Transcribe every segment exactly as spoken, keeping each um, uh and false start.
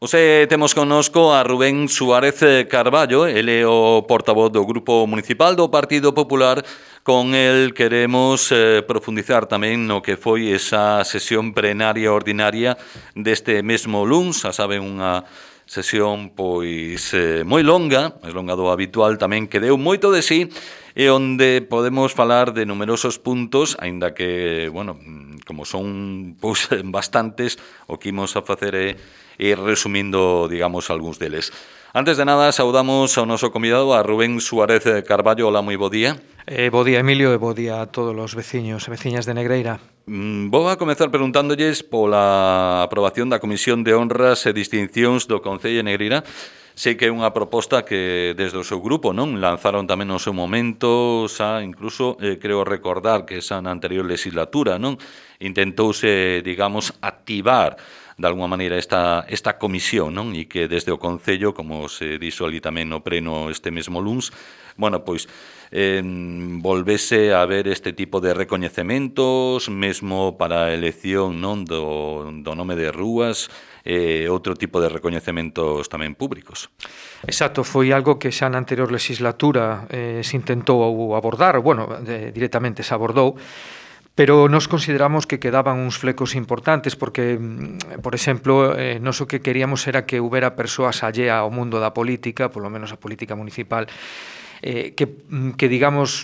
Hoxe temos connosco a Rubén Suárez Carballo, ele é o portavoz do Grupo Municipal do Partido Popular. Con el queremos eh, profundizar tamén no que foi esa sesión plenaria ordinaria deste mesmo luns, a sabe, unha sesión pois eh, moi longa, máis longa do habitual tamén, que deu moito de sí, e onde podemos falar de numerosos puntos, aínda que, bueno, como son pois bastantes, o que imos a facer é ir resumindo, digamos, algúns deles. Antes de nada, saudamos ao noso convidado, a Rubén Suárez Carballo. Hola, moi bo día. Eh, bo día, Emilio, e bo día a todos os veciños e veciñas de Negreira. Mm, vou a comezar preguntándolles pola aprobación da Comisión de Honras e Distincións do Concello de Negreira. Sei que é unha proposta que desde o seu grupo non lanzaron tamén no seu momento, xa incluso eh, creo recordar que esa na anterior legislatura non intentouse, digamos, activar de alguma maneira esta, esta comisión, non? E que desde o Concello, como se dixo ali tamén no pleno este mesmo luns, bueno, pois, eh, volvese a ver este tipo de recoñecementos, mesmo para a elección, non, do, do nome de rúas, e eh, outro tipo de recoñecementos tamén públicos. Exacto, foi algo que xa na anterior legislatura eh, se intentou abordar, bueno, de, directamente se abordou, pero nos consideramos que quedaban uns flecos importantes porque, por exemplo, eh, nos o que queríamos era que houbera persoas allea ao mundo da política, polo menos a política municipal, eh, que, que, digamos,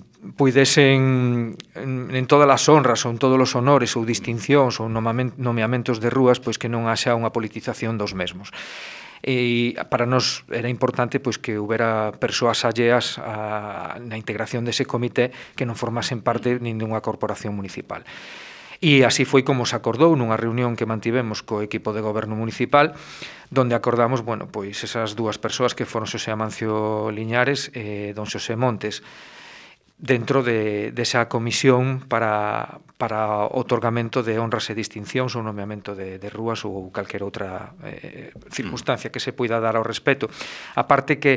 puidesen en todas as honras ou en todos os honores ou distincións ou nomeamentos de rúas, pois que non haxa unha politización dos mesmos. E para nós era importante pois que houbera persoas alleas a, na integración dese comité que non formasen parte nin dunha corporación municipal. E así foi como se acordou nunha reunión que mantivemos co equipo de goberno municipal, donde acordamos, bueno, pois esas dúas persoas que foron Xosé Amancio Liñares e don Xosé Montes, dentro de, desa comisión para, para otorgamento de honras e distincións ou nomeamento de, de rúas ou calquera outra eh, circunstancia que se poida dar ao respecto. A parte que,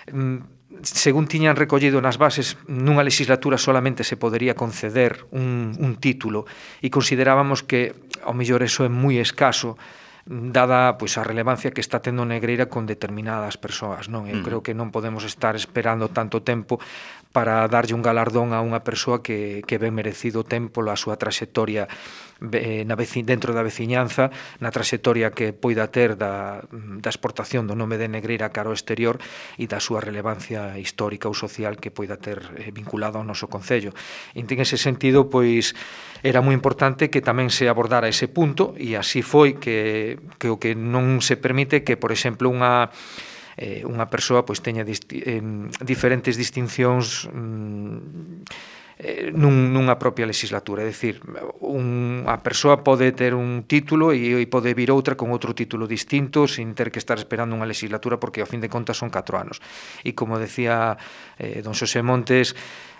según tiñan recollido nas bases, nunha legislatura solamente se podería conceder un, un título e considerábamos que, ao mellor, eso é moi escaso, dada pois a relevancia que está tendo Negreira con determinadas persoas, non? Eu creo que non podemos estar esperando tanto tempo para darlle un galardón a unha persoa que, que ben merecido ten pola súa traxectoria eh, na veci, dentro da veciñanza, na traxectoria que poida ter da, da exportación do nome de Negreira cara ao exterior e da súa relevancia histórica ou social que poida ter eh, vinculado ao noso concello. E en ese sentido, pois, era moi importante que tamén se abordara ese punto e así foi que, que o que non se permite que, por exemplo, unha eh, unha persoa pois teña disti eh, diferentes distincións mm, eh, nun, nunha propia legislatura, é dicir, unha persoa pode ter un título e, e pode vir outra con outro título distinto sin ter que estar esperando unha legislatura porque ao fin de contas son catro anos. E como decía eh, don Xosé Montes,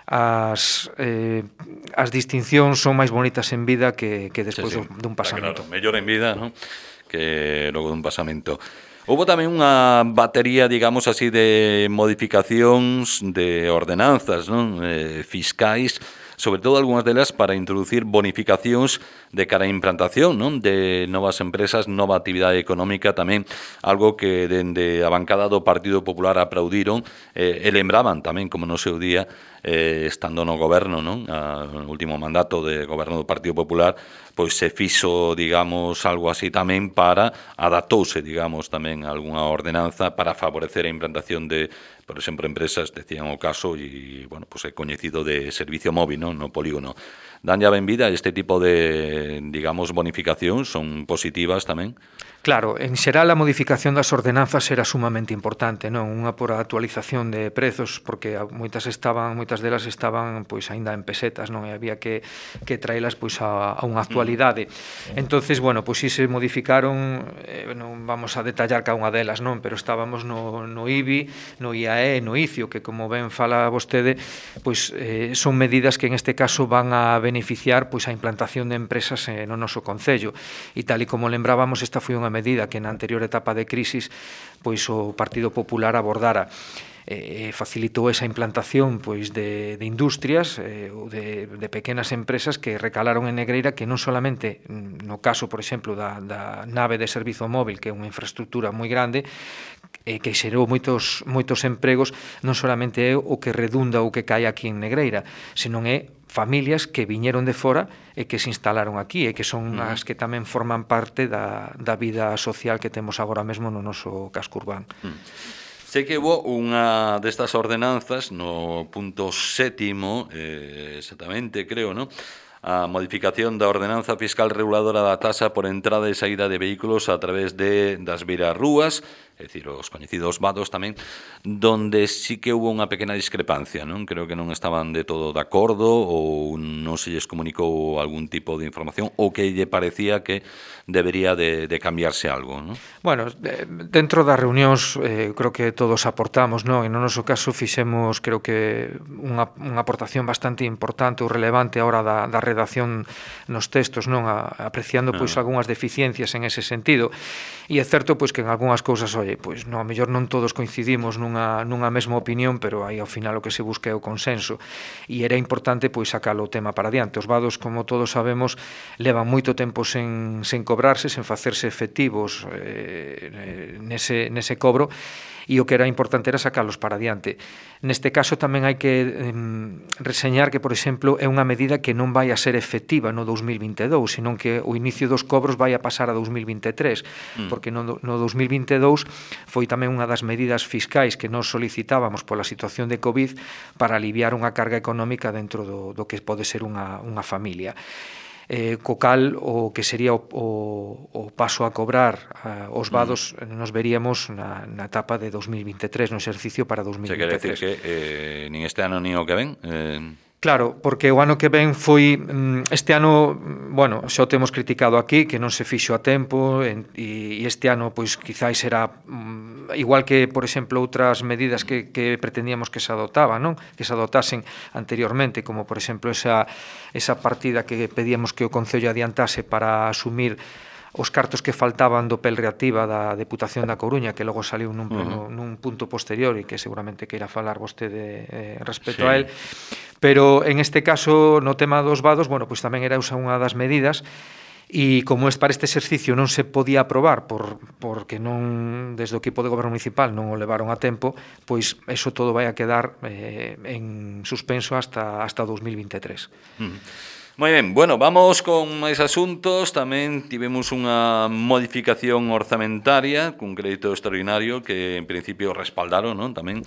as, eh, as distincións son máis bonitas en vida que, que despois sí, sí, dun pasamento. Claro, mellor en vida, ¿no?, que logo dun pasamento. Houbo tamén unha batería, digamos así, de modificacións de ordenanzas, non, eh, fiscais, sobre todo algunhas delas para introducir bonificacións de cara a implantación, non, de novas empresas, nova actividade económica tamén, algo que dende a bancada do Partido Popular aplaudiron eh, e lembraban tamén, como no seu día, eh, estando no goberno, non, a, no último mandato de goberno do Partido Popular, pois se fixo, digamos, algo así tamén para, adaptouse, digamos, tamén a algunha ordenanza para favorecer a implantación de, por exemplo, empresas, decían o caso, e, bueno, pois é coñecido de servicio móvil, non, no polígono. Dan ya ben vida este tipo de, digamos, bonificacións, son positivas tamén? Claro, en xeral a modificación das ordenanzas era sumamente importante, non? Unha por a actualización de prezos, porque moitas estaban, moitas delas estaban pois aínda en pesetas, non? E había que que traelas pois a, a unha actualidade. Entonces, bueno, pois si se modificaron, eh, non vamos a detallar cada unha delas, non? Pero estábamos no no I B I, no I A E, no I C I O, que como ben fala vostede, pois eh, son medidas que en este caso van a beneficiar pois a implantación de empresas eh, no noso concello. E tal e como lembrábamos, esta foi unha medida que na anterior etapa de crisis pois o Partido Popular abordara. eh, facilitou esa implantación pois de, de industrias eh, ou de, de pequenas empresas que recalaron en Negreira, que non solamente no caso, por exemplo, da, da nave de servizo móvil, que é unha infraestructura moi grande, e que xerou moitos moitos empregos, non solamente é o que redunda ou que cae aquí en Negreira, senón é familias que viñeron de fora e que se instalaron aquí e que son uh-huh. as que tamén forman parte da, da vida social que temos agora mesmo no noso casco urbano. Uh-huh. Sei que hubo unha destas ordenanzas no punto sétimo, eh, exactamente, creo, ¿no? A modificación da ordenanza fiscal reguladora da tasa por entrada e saída de vehículos a través de das beirarrúas, é dicir, os coñecidos vados tamén, donde sí que hubo unha pequena discrepancia, non? Creo que non estaban de todo de acordo ou non se lles comunicou algún tipo de información ou que lle parecía que debería de, de cambiarse algo, non? Bueno, dentro das reunións eh, creo que todos aportamos, non? E no noso caso fixemos, creo que unha, unha aportación bastante importante ou relevante a hora da, da redacción nos textos, non? A, apreciando pois ah. algunhas deficiencias en ese sentido. E é certo pois que en algunhas cousas, oye, pois non, a mellor non todos coincidimos nunha, nunha mesma opinión, pero aí ao final o que se busca é o consenso. E era importante pois sacalo o tema para diante. Os vados, como todos sabemos, levan moito tempo sen, sen cobrarse, sen facerse efectivos eh, nese, nese cobro, e o que era importante era sacalos para diante. Neste caso tamén hai que eh, reseñar que, por exemplo, é unha medida que non vai a ser efectiva no dous mil vinte e dous, senón que o inicio dos cobros vai a pasar a dous mil vinte e tres, mm. porque no, no dous mil vinte e dous foi tamén unha das medidas fiscais que nos solicitábamos pola situación de COVID para aliviar unha carga económica dentro do, do que pode ser unha, unha familia. Eh, co cal o que sería o, o, o paso a cobrar uh, os vados mm. nos veríamos na, na etapa de dous mil vinte e tres, no exercicio para dous mil vinte e tres. Se quere decir que eh, nin este ano nin o que ven... Eh... Claro, porque o ano que ven foi, este ano, bueno, xa o temos criticado aquí, que non se fixo a tempo, e, e este ano, pois, quizáis será igual que, por exemplo, outras medidas que, que pretendíamos que se adotaban, non? Que se adotasen anteriormente, como, por exemplo, esa, esa partida que pedíamos que o Concello adiantase para asumir os cartos que faltaban do P E L reactiva da Deputación da Coruña, que logo saliu nun, pleno, uh-huh. nun punto posterior e que seguramente queira falar vostede eh, respecto sí. a él. Pero en este caso, no tema dos vados, bueno, pois tamén era unha das medidas, e como es para este exercicio non se podía aprobar por, porque non desde o equipo de goberno municipal non o levaron a tempo, pois eso todo vai a quedar eh, en suspenso hasta, hasta dous mil vinte e tres. Uh-huh. Moi ben, bueno, vamos con máis asuntos. Tamén tivemos unha modificación orzamentaria cun crédito extraordinario que en principio respaldaron, non? Tamén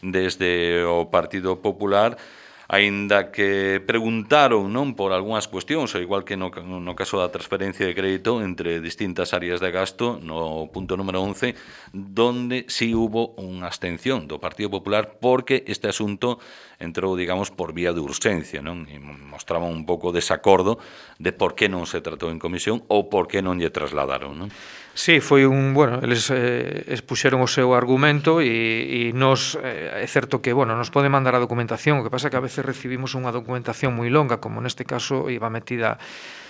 desde o Partido Popular, aínda que preguntaron, non, por algunhas cuestións, ao igual que no, no caso da transferencia de crédito entre distintas áreas de gasto, no punto número once, donde sí hubo unha abstención do Partido Popular porque este asunto entrou, digamos, por vía de urxencia, non? E mostraban un pouco desacordo de por que non se tratou en comisión ou por que non lle trasladaron, non? Sí, foi un, bueno, eles eh, expuxeron o seu argumento e, e nos, eh, é certo que, bueno, nos pode mandar a documentación, o que pasa é que a veces recibimos unha documentación moi longa, como neste caso iba metida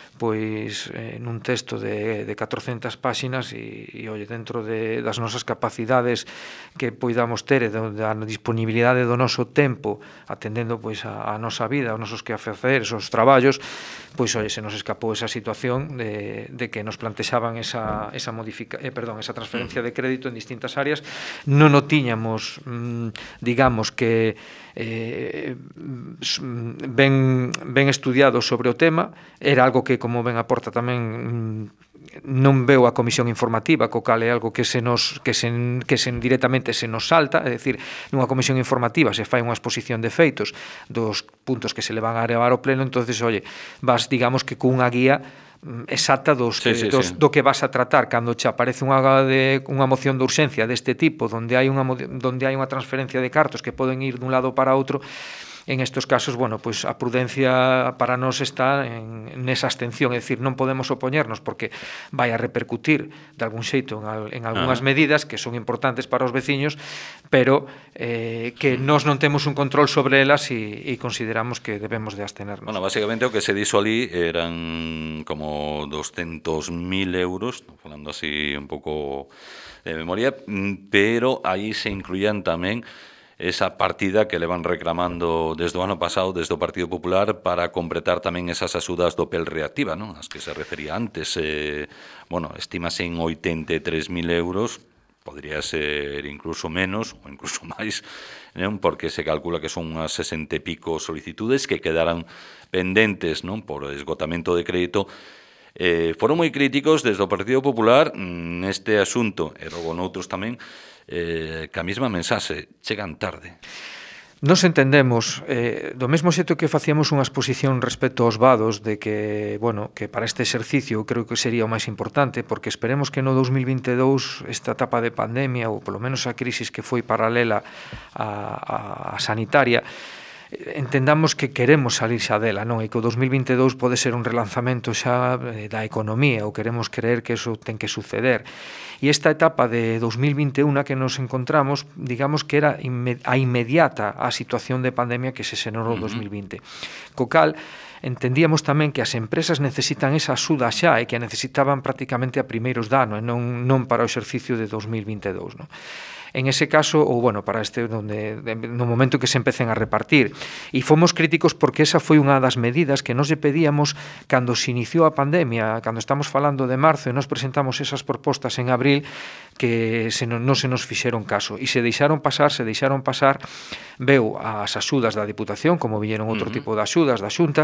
pois eh, nun texto de, de catrocentas páxinas e, e oye, dentro de, das nosas capacidades que poidamos ter e da disponibilidade do noso tempo atendendo pois a, a nosa vida, os nosos quehaceres, os traballos, pois oye, se nos escapou esa situación de, de que nos plantexaban esa, esa, modifica, eh, perdón, esa transferencia de crédito en distintas áreas. Non o tiñamos, mmm, digamos que eh, ben, ben estudiado sobre o tema, era algo que, como ben aporta tamén, non veo a comisión informativa, co cal é algo que se nos que se, que se directamente se nos salta, é dicir, nunha comisión informativa se fai unha exposición de feitos dos puntos que se le van a levar ao pleno, entonces, oye, vas, digamos que cunha guía exacta dos que, sí, sí, dos, sí. do que vas a tratar cando che aparece unha de unha moción de urxencia deste tipo, donde hai unha donde hai unha transferencia de cartos que poden ir dun lado para outro. En estos casos, bueno, pues a prudencia para nós está en nesa abstención, é dicir, non podemos opoñernos porque vai a repercutir de algún xeito en, al, en algunhas uh-huh. medidas que son importantes para os veciños, pero eh, que nós non temos un control sobre elas e, e consideramos que debemos de abstenernos. Bueno, basicamente o que se dixo ali eran como doscientos mil euros, falando así un pouco de memoria, pero aí se incluían tamén esa partida que le van reclamando desde o ano pasado, desde o Partido Popular, para completar tamén esas axudas do P E L Reactiva, non? As que se refería antes. Eh, bueno, estímase en oitenta e tres mil euros, podría ser incluso menos ou incluso máis, non? Porque se calcula que son unhas sesenta e pico solicitudes que quedaran pendentes, non? Por esgotamento de crédito. Eh, foron moi críticos desde o Partido Popular neste asunto, e logo noutros tamén, eh, que a mesma mensaxe chegan tarde. Nos entendemos, eh, do mesmo xeito que facíamos unha exposición respecto aos vados de que, bueno, que para este exercicio creo que sería o máis importante, porque esperemos que no dos mil vinte e dous esta etapa de pandemia, ou polo menos a crisis que foi paralela a, a, a sanitaria, entendamos que queremos salir xa dela, non? E que o dos mil vinte e dous pode ser un relanzamento xa da economía, ou queremos creer que eso ten que suceder. E esta etapa de dos mil vinte e un que nos encontramos, digamos que era a inmediata a situación de pandemia que se xenerou no dos mil vinte. Co cal, entendíamos tamén que as empresas necesitan esa axuda xa e que a necesitaban prácticamente a primeiros de ano e non, non para o exercicio de dos mil vinte e dous, non? En ese caso, ou bueno, para este donde no momento que se empecen a repartir. E fomos críticos porque esa foi unha das medidas que nos lle pedíamos cando se iniciou a pandemia, cando estamos falando de marzo e nos presentamos esas propostas en abril, que se non, non se nos fixeron caso. E se deixaron pasar, se deixaron pasar, veu as axudas da Diputación, como vieron outro uh-huh. tipo de axudas da Xunta,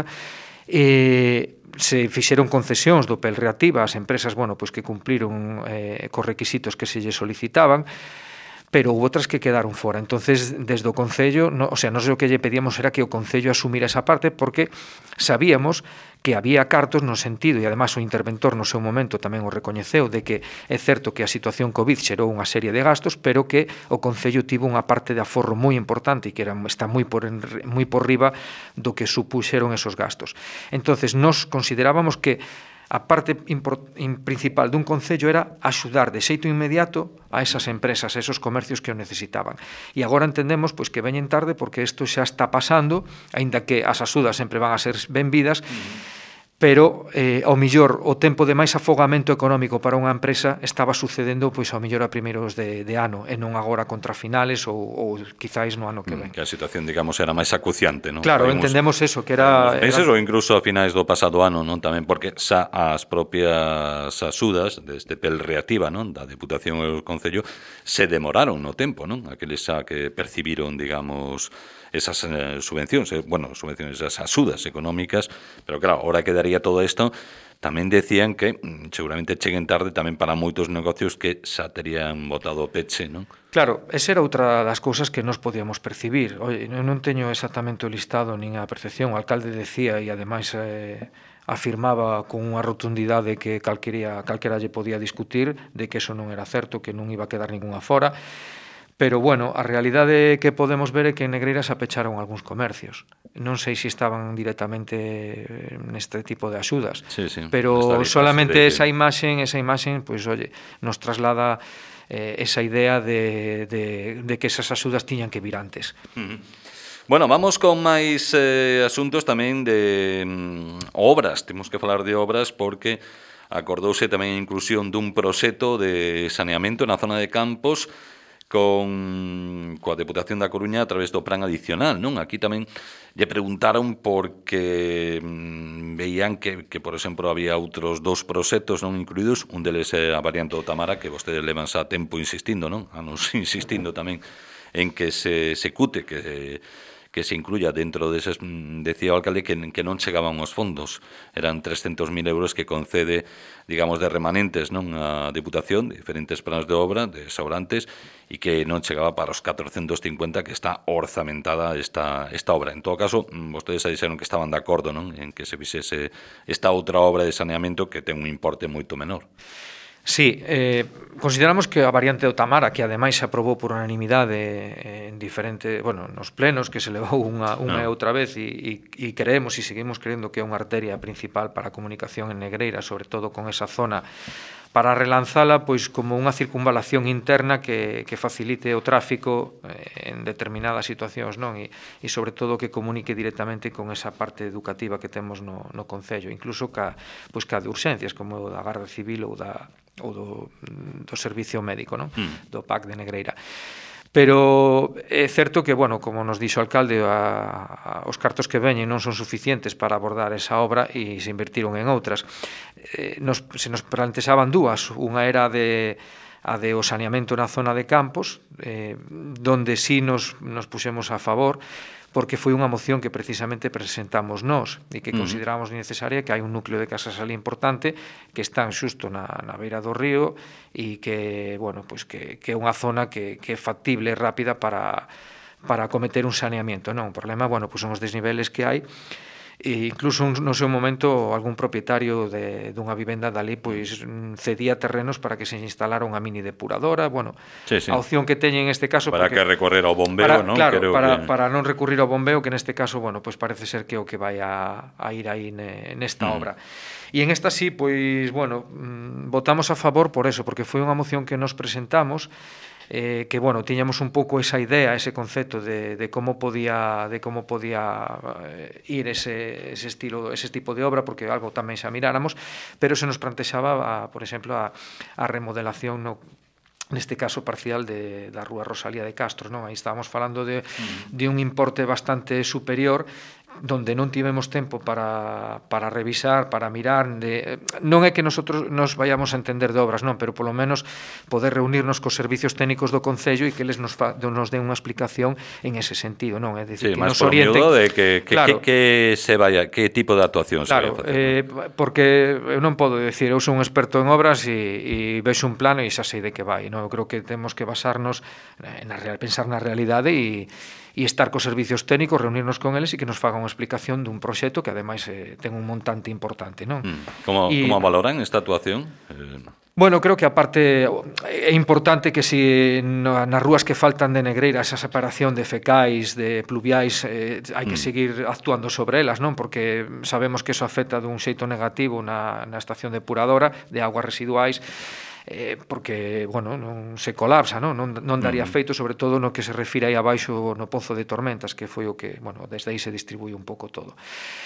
e se fixeron concesións do P E L Reactiva ás empresas, bueno, pois que cumpliron eh, cos requisitos que se lle solicitaban, pero houve outras que quedaron fora. Entonces, desde o Concello, no, o sea, non sei o que lle pedíamos era que o Concello asumira esa parte, porque sabíamos que había cartos no sentido, e además o interventor no seu momento tamén o recoñeceu, de que é certo que a situación COVID xerou unha serie de gastos, pero que o Concello tivo unha parte de aforro moi importante e que era, está moi por, moi por riba do que supuxeron esos gastos. Entonces, nos considerábamos que a parte principal dun concello era axudar de xeito inmediato a esas empresas, a esos comercios que o necesitaban. E agora entendemos pois que veñen tarde porque isto xa está pasando, aínda que as axudas sempre van a ser benvidas, uh-huh. pero eh, ao millor o tempo de máis afogamento económico para unha empresa estaba sucedendo pois ao millor a primeiros de, de ano e non agora contra finales ou, ou quizáis no ano que ven. Que a situación, digamos, era máis acuciante, non? Claro, Traímos, entendemos eso, que era... meses era... ou incluso a finais do pasado ano, non? Tamén porque xa as propias axudas deste P E L Reactiva, non? Da Deputación e o Concello se demoraron no tempo, non? Aqueles xa que percibiron, digamos, esas eh, subvencións, eh, bueno, subvencións, esas axudas económicas, pero claro, ahora quedaría todo isto. Tamén decían que mm, seguramente cheguen tarde tamén para moitos negocios que xa terían botado o peche, non? Claro, esa era outra das cousas que nos podíamos percibir. Oye, non teño exactamente o listado nin a percepción. O alcalde decía e ademais eh, afirmaba con unha rotundidade que calquera, calquera lle podía discutir de que eso non era certo, que non iba a quedar ninguna fora. Pero, bueno, a realidade que podemos ver é que en Negreira se apecharon algúns comercios. Non sei se estaban directamente neste tipo de axudas, sí, sí, pero solamente que... esa imaxen, esa imaxen, pois, oye, nos traslada eh, esa idea de, de, de que esas axudas tiñan que vir antes. Uh-huh. Bueno, vamos con máis eh, asuntos tamén de mm, obras. Temos que falar de obras porque acordouse tamén a inclusión dun proxecto de saneamento na zona de Campos con coa Deputación da Coruña a través do plan adicional, non? Aquí tamén lle preguntaron porque mm, veían que, que, por exemplo, había outros dous proxectos non incluídos, un deles é a variante do Tamara, que vostedes levan xa tempo insistindo, non? Anos insistindo tamén en que se execute, que se que se incluya dentro deses, decía o alcalde que, que non chegaban os fondos, eran trescentos mil euros que concede, digamos, de remanentes, non, a Deputación, de diferentes planos de obra, de sobrantes, e que non chegaba para os catrocentos cincuenta que está orzamentada esta, esta obra. En todo caso, vostedes xa dixeron que estaban de acordo, non, en que se fixese esta outra obra de saneamento que ten un importe moito menor. Sí, eh, consideramos que a variante do Tamara, que ademais se aprobou por unanimidade en diferente, bueno, nos plenos, que se levou unha, unha e outra vez, e, e, e creemos e seguimos creendo que é unha arteria principal para a comunicación en Negreira, sobre todo con esa zona, para relanzala pois como unha circunvalación interna que, que facilite o tráfico eh, en determinadas situacións, non? E, e sobre todo que comunique directamente con esa parte educativa que temos no, no Concello, incluso ca, pois ca de urxencias, como o da Garda Civil ou da ou do, do Servicio Médico, non? Mm. Do P A C de Negreira. Pero é certo que, bueno, como nos dixo o alcalde, a, a, os cartos que veñen non son suficientes para abordar esa obra e se invertiron en outras. Eh, nos, se nos planteaban dúas, unha era de a de o saneamento na zona de Campos, eh, donde sí nos, nos pusemos a favor, porque foi unha moción que precisamente presentamos nós e que consideramos necesaria, que hai un núcleo de casas ali importante que están xusto na, na beira do río e que, bueno, pues que, que é unha zona que, que é factible e rápida para, para cometer un saneamento, non? O problema, bueno, pues son os desniveles que hai. E incluso no seu momento algún propietario de dunha vivenda dali pois cedía terrenos para que se instalara unha mini depuradora. Bueno, sí, sí. A opción que teñen en este caso para porque, que recorrer ao bombeo, para, non? Claro, Creo para, que... para non recurrir ao bombeo, que neste caso, bueno, pois parece ser que é o que vai a, a ir aí ne, nesta mm. obra. E en esta sí, pois, bueno, votamos a favor por eso, porque foi unha moción que nos presentamos, eh, que, bueno, tiñamos un pouco esa idea, ese concepto de, de como podía de como podía eh, ir ese, ese estilo, ese tipo de obra, porque algo tamén xa miráramos, pero se nos plantexaba, a, por exemplo, a, a remodelación no neste caso parcial de, da Rúa Rosalía de Castro, non? Aí estábamos falando de, de un importe bastante superior, donde non tivemos tempo para, para revisar, para mirar, de, non é que nosotros nos vayamos a entender de obras, non, pero polo menos poder reunirnos cos servicios técnicos do Concello e que eles nos, fa, nos den unha explicación en ese sentido, non? É dicir, sí, que máis nos orienten de que, que, claro, que, que se vaya, que tipo de actuación claro, se vai facer. Eh, porque eu non podo decir, eu sou un experto en obras e, e vexo un plano e xa sei de que vai, non? Eu creo que temos que basarnos na real, pensar na realidade e e estar cos servicios técnicos, reunirnos con eles e que nos fagan unha explicación dun proxecto que ademais eh, ten un montante importante, non? Mm. Como, y, como valoran esta actuación? Eh... Bueno, creo que aparte é importante que si nas rúas que faltan de negreira esa separación de fecais, de pluviais, eh, hai que mm. seguir actuando sobre elas, non? Porque sabemos que eso afecta dun xeito negativo na, na estación depuradora de aguas residuais, eh, porque, bueno, non se colapsa, non, non, non daría feito, sobre todo no que se refire aí abaixo no Pozo de Tormentas, que foi o que, bueno, desde aí se distribui un pouco todo.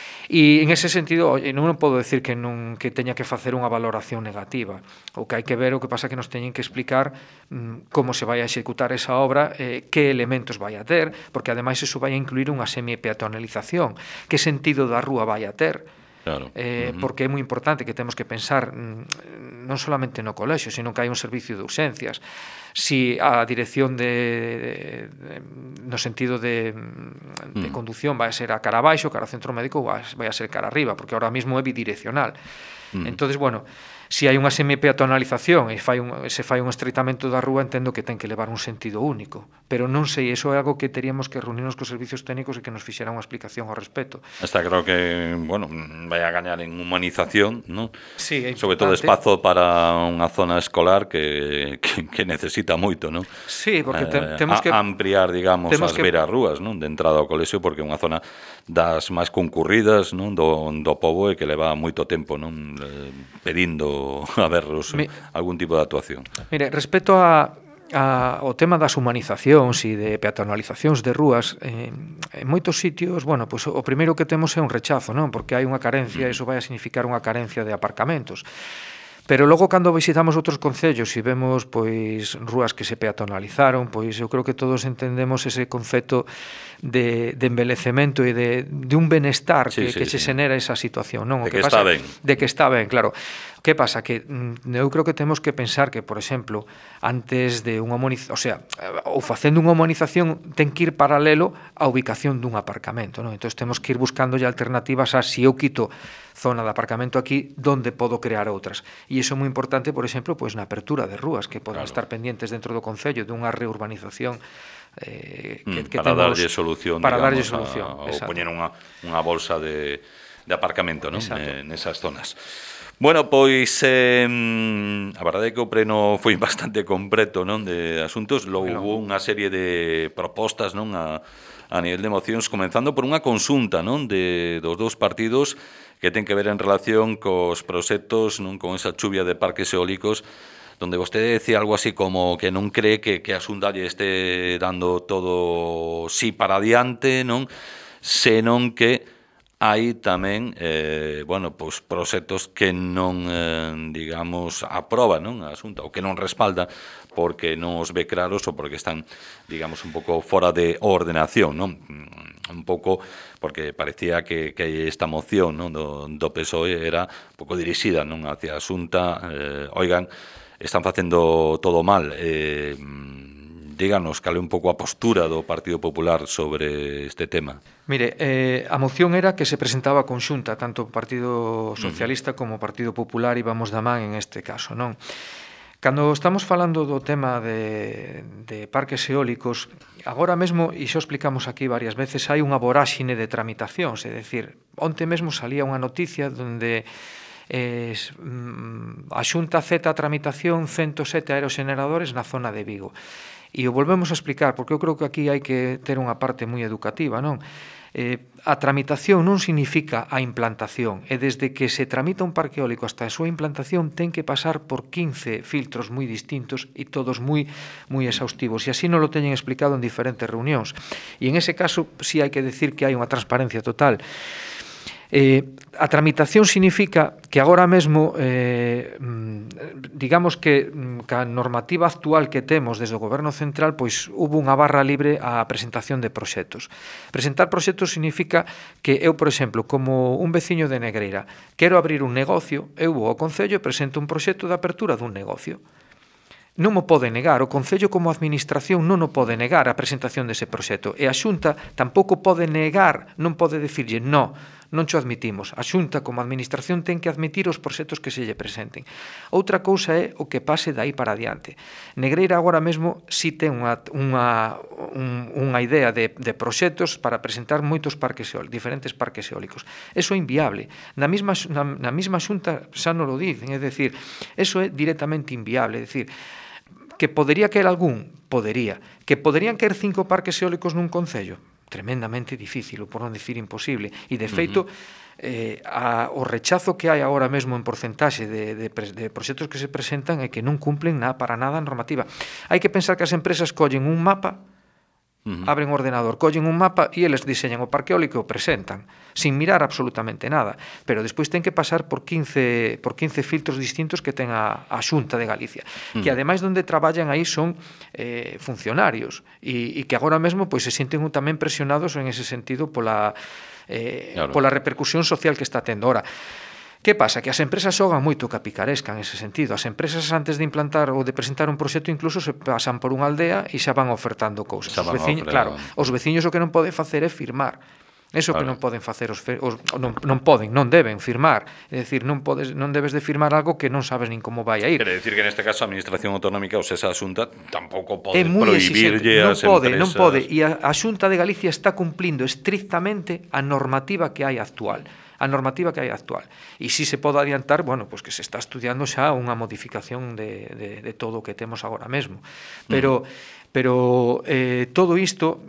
E en ese sentido, non podo decir que non que teña que facer unha valoración negativa. O que hai que ver, o que pasa que nos teñen que explicar mm, como se vai a executar esa obra, eh, que elementos vai a ter, porque ademais eso vai a incluir unha semi-peatonalización. Que sentido da rúa vai a ter? Claro. Eh, uh-huh. Porque é moi importante que temos que pensar mm, non solamente no colexio, sino que hai un servicio de urxencias. Si a dirección de, de, de no sentido de, de mm. conducción vai a ser a cara abaixo, cara ao centro médico, vai, vai a ser cara arriba, porque ahora mismo é bidireccional. Mm. Entonces, bueno, si hai unha semipeatonalización e fai un, se fai un estreitamento da rúa, entendo que ten que levar un sentido único, pero non sei, iso é algo que teríamos que reunirnos cos servicios técnicos e que nos fixera unha explicación ao respecto. Está claro que, bueno, vai a gañar en humanización, ¿no? Sí, é sobre todo espazo para unha zona escolar que, que, que necesita moito, ¿no? Sí, porque te, eh, temos que ampliar, digamos, as que... beiras rúas, ¿no? De entrada ao colexio, porque é unha zona das máis concurridas, ¿no? do, do pobo e que leva moito tempo, ¿no? Eh, pedindo a verlos Mi, algún tipo de actuación. Mire, respecto a, a o tema das humanizacións e de peatonalizacións de rúas, eh, en moitos sitios, bueno, pues o primeiro que temos é un rechazo, non? Porque hai unha carencia, mm. eso vai a significar unha carencia de aparcamentos. Pero logo, cando visitamos outros concellos e vemos pois rúas que se peatonalizaron, pois eu creo que todos entendemos ese concepto de, de embelecemento e de, de un benestar sí, que, sí, que sí. se xenera esa situación, non? O de que, que pasa, está ben. De que está ben, claro. Que pasa? Que eu creo que temos que pensar que, por exemplo, antes de unha humanización, o sea, ou facendo unha humanización, ten que ir paralelo á ubicación dun aparcamento, non? Entón temos que ir buscando alternativas a si eu quito zona de aparcamento aquí, donde podo crear outras. E iso é moi importante, por exemplo, pois na apertura de rúas, que poden claro. estar pendientes dentro do concello dunha reurbanización eh, que, mm, que para temos, darlle solución, para digamos, darlle solución, a, ou poñer unha, unha bolsa de, de aparcamento, non? Eh, nesas zonas. Bueno, pois eh, a verdade é que o pleno foi bastante completo, non, de asuntos. Logo hubo unha serie de propostas, non, a, a nivel de mocións, comenzando por unha consulta, non, de dos dous partidos que ten que ver en relación cos proxectos, non, con esa chuvia de parques eólicos, donde vostede decía algo así como que non cree que, que a Xunta lle este dando todo sí para adiante, non, senón que hai tamén, eh, bueno, pois proxectos que non, eh, digamos, aproba, non, a Xunta, ou que non respalda porque non os ve claros ou porque están, digamos, un pouco fora de ordenación, non? Un pouco porque parecía que, que esta moción, non, do, do P S O E era un pouco dirixida, non, hacia a Xunta, eh, oigan, están facendo todo mal, eh, díganos cal é un pouco a postura do Partido Popular sobre este tema. Mire, eh, a moción era que se presentaba conxunta, tanto o Partido Socialista como o Partido Popular íbamos da man en este caso, non? Cando estamos falando do tema de, de parques eólicos, agora mesmo, e xo explicamos aquí varias veces, hai unha voráxine de tramitacións, é dicir, onte mesmo salía unha noticia onde eh, a Xunta ceta a tramitación ciento sete aeroxeneradores na zona de Vigo. E o volvemos a explicar, porque eu creo que aquí hai que ter unha parte moi educativa, non? Eh, a tramitación non significa a implantación, e desde que se tramita un parque eólico hasta a súa implantación ten que pasar por quince filtros moi distintos e todos moi moi exhaustivos, e así non lo teñen explicado en diferentes reunións. E en ese caso, sí hai que decir que hai unha transparencia total. Eh, a tramitación significa que agora mesmo eh, digamos que ca normativa actual que temos desde o Goberno Central, pois hubo unha barra libre á presentación de proxectos. Presentar proxectos significa que eu, por exemplo, como un veciño de Negreira, quero abrir un negocio, eu vou ao Concello e presento un proxecto de apertura dun negocio. Non mo pode negar, o Concello como administración non o pode negar a presentación dese proxecto, e a Xunta tampouco pode negar, non pode dicirlle no, non cho admitimos. A Xunta como administración ten que admitir os proxectos que se lle presenten. Outra cousa é o que pase dai para adiante. Negreira agora mesmo si ten unha, unha, un, unha idea de, de proxectos para presentar moitos parques eólicos, diferentes parques eólicos. Eso é inviable. Na mesma, na, na mesma Xunta xa non lo dicen, é dicir, eso é directamente inviable, é dicir, que podería caer algún? Podería. Que poderían caer cinco parques eólicos nun concello? Tremendamente difícil, ou por non dicir imposible. E, de feito, uh-huh. eh, a, o rechazo que hai agora mesmo en porcentaxe de, de, de proxectos que se presentan é que non cumplen nada para nada a normativa. Hai que pensar que as empresas collen un mapa, uh-huh. abren o ordenador, collen un mapa e eles diseñan o parque eólico e o presentan, sin mirar absolutamente nada. Pero despois ten que pasar por quince, por quince filtros distintos que ten a, a Xunta de Galicia, uh-huh. que ademais donde traballan aí son eh, funcionarios e, e que agora mesmo pois, se sienten tamén presionados en ese sentido pola, eh, claro. pola repercusión social que está tendo. Ora, que pasa? Que as empresas xogan moito ca picaresca en ese sentido. As empresas antes de implantar ou de presentar un proxecto incluso se pasan por unha aldea e xa van ofertando cousas. Os veciños, claro, os veciños o que non pode facer é firmar. Eso que non poden facer os, os non, non poden, non deben firmar. É dicir, non podes non debes de firmar algo que non sabes nin como vai a ir. Quere dicir que neste caso a administración autonómica ou esa Xunta tampouco pode prohibirlle ás empresas. Non pode, non pode, e a, a Xunta de Galicia está cumplindo estrictamente a normativa que hai actual. A normativa que hai actual. E si se pode adiantar, bueno, pues que se está estudiando xa unha modificación de, de, de todo o que temos agora mesmo. Pero, mm. pero eh, todo isto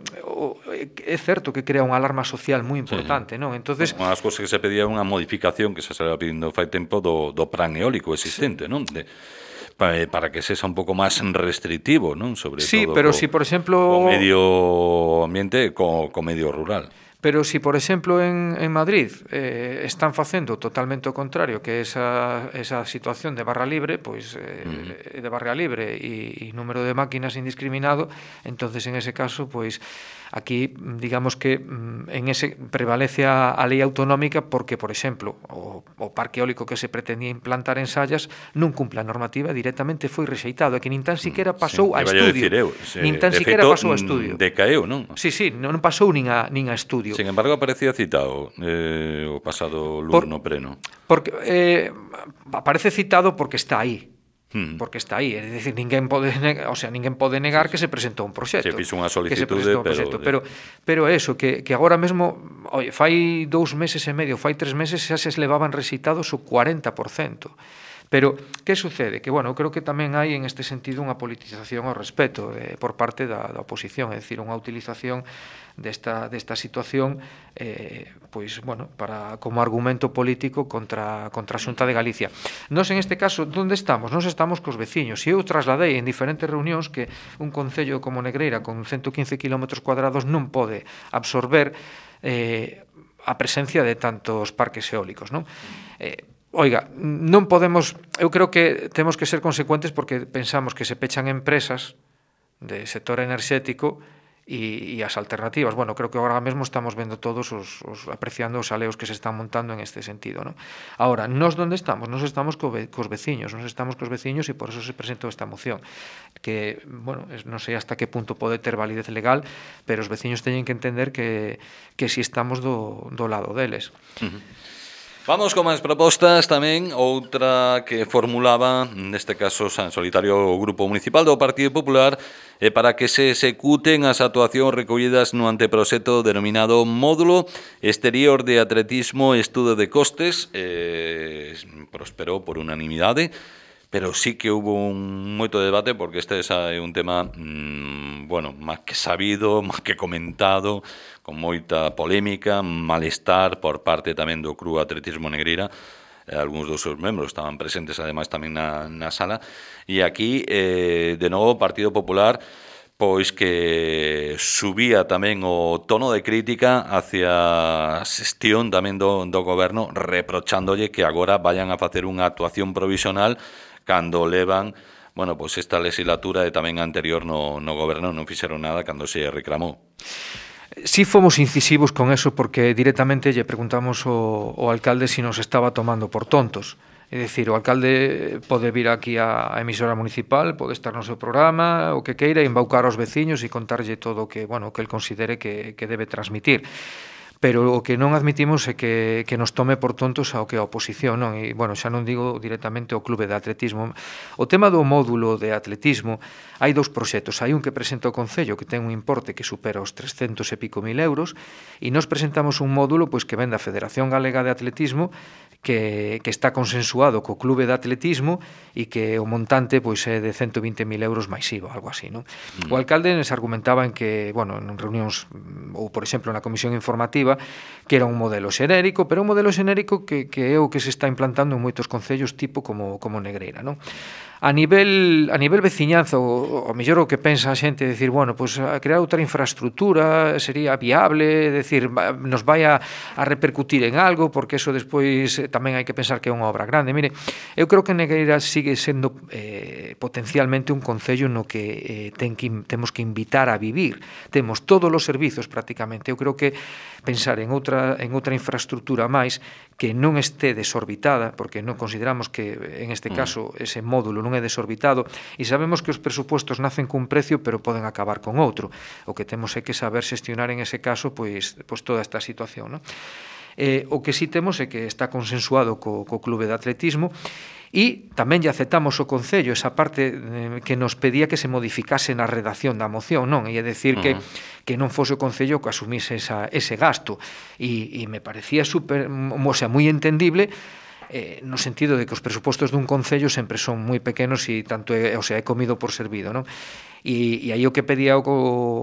é certo que crea unha alarma social moi importante, sí. non? Entonces, unha das cousas que se pedía unha modificación que se estaba pedindo fai tempo do, do plan eólico existente, sí. non? De, para, para que sexa un pouco máis restrictivo, non? Sobre sí, todo pero co, si, por exemplo, co medio ambiente e co, co medio rural. Pero si, por exemplo, en, en Madrid eh, están facendo totalmente o contrario, que esa, esa situación de barra libre, pois eh, uh-huh. de barra libre e, e número de máquinas indiscriminado, entonces en ese caso, pois aquí, digamos que en ese prevalece a, a lei autonómica porque, por exemplo, o, o parque eólico que se pretendía implantar en Sallas non cumple a normativa, directamente foi rexeitado, e que nin tan siquiera pasou sí, a estudio. Eu, se, nin tan siquiera feito, pasou a estudio. Decaeu, non? Sí, sí, non pasou nin a, nin a estudio. Sin embargo, aparecía citado eh, o pasado lunes no pleno. Porque eh, aparece citado porque está aí. Hmm. Porque está aí, é dicir, ninguén pode negar, o sea, ninguén pode negar sí, sí. que se presentou un proxecto. Se fixo unha solicitude, pero, pero pero eso que que agora mesmo, oye, fai dous meses e medio, fai tres meses xa se levaban rexeitados o cuarenta por cento. Pero, que sucede? Que, bueno, eu creo que tamén hai en este sentido unha politización ao respecto eh, por parte da, da oposición, é dicir, unha utilización desta, desta situación eh, pois, bueno, para, como argumento político contra, contra a Xunta de Galicia. Nos, en este caso, onde estamos? Nos estamos cos veciños, e eu trasladei en diferentes reunións que un concello como Negreira con ciento quince kilómetros cuadrados non pode absorber eh, a presencia de tantos parques eólicos, non? Eh, oiga, non podemos, eu creo que temos que ser consecuentes porque pensamos que se pechan empresas de sector enerxético e, e as alternativas. Bueno, creo que agora mesmo estamos vendo todos os, os apreciando os aleos que se están montando en este sentido, ¿no? Ahora, nos donde estamos? Nos estamos co ve, cos veciños, nos estamos cos veciños e por eso se presentou esta moción que, bueno, non sei hasta que punto pode ter validez legal, pero os veciños teñen que entender que, que si estamos do, do lado deles. Uh-huh. Vamos con máis propostas tamén, outra que formulaba, neste caso San Solitario, o Grupo Municipal do Partido Popular, e para que se executen as actuacións recollidas no anteproxecto denominado Módulo Exterior de Atletismo Estudo de Costes, eh, prosperou por unanimidade, pero sí que hubo un moito debate porque este é un tema, mmm, bueno, máis que sabido, máis que comentado, con moita polémica, malestar por parte tamén do Club Atletismo Negreira. Eh, algúns dos seus membros estaban presentes ademais tamén na, na sala, e aquí eh, de novo o Partido Popular pois que subía tamén o tono de crítica hacia a xestión tamén do, do goberno, reprochandolle que agora vayan a facer unha actuación provisional cando levan, bueno, pois esta legislatura e tamén anterior no, no goberno non fixeron nada cando se reclamou. Sí fomos incisivos con eso porque directamente lle preguntamos ao, ao alcalde se si nos estaba tomando por tontos. É dicir, o alcalde pode vir aquí á emisora municipal, pode estar no seu programa, o que queira, e embaucar aos veciños e contarlle todo o que, bueno, que el considere que, que debe transmitir. Pero o que non admitimos é que, que nos tome por tontos ao que a oposición, non? E, bueno, xa non digo directamente o Clube de Atletismo. O tema do módulo de atletismo, hai dous proxectos. Hai un que presenta o Concello, que ten un importe que supera os trescentos e pico mil euros, e nos presentamos un módulo pois que ven da Federación Galega de Atletismo, que, que está consensuado co Clube de Atletismo e que o montante pois é de ciento vinte mil euros máis I V A, algo así, non? Mm. O alcalde nos argumentaba en que, bueno, en reunións ou, por exemplo, na comisión informativa, que era un modelo xenérico, pero un modelo xenérico que, que é o que se está implantando en moitos concellos tipo como, como Negreira, non? A nivel, a nivel veciñanza, o, o mellor o que pensa a xente, decir, bueno, pues, crear outra infraestructura sería viable, decir, nos vai a, a repercutir en algo, porque eso despois tamén hai que pensar que é unha obra grande. Mire, eu creo que Negreira sigue sendo eh, potencialmente un concello no que eh, ten que, temos que invitar a vivir. Temos todos os servizos prácticamente. Eu creo que pensar en outra, en outra infraestructura máis que non este desorbitada, porque non consideramos que en este caso ese módulo non é desorbitado, e sabemos que os presupuestos nacen cun precio pero poden acabar con outro. O que temos é que saber xestionar en ese caso pois, pois toda esta situación, non? Eh, o que sí temos é que está consensuado co, co Clube de Atletismo e tamén lle aceptamos o Concello esa parte eh, que nos pedía que se modificase na redacción da moción, non? E é decir que, uh-huh. que non fose o Concello que asumise esa, ese gasto e, e me parecía super, o sea, moi entendible eh, no sentido de que os presupostos dun concello sempre son moi pequenos e tanto é, o sea, é comido por servido, non? E, e aí o que pedía o,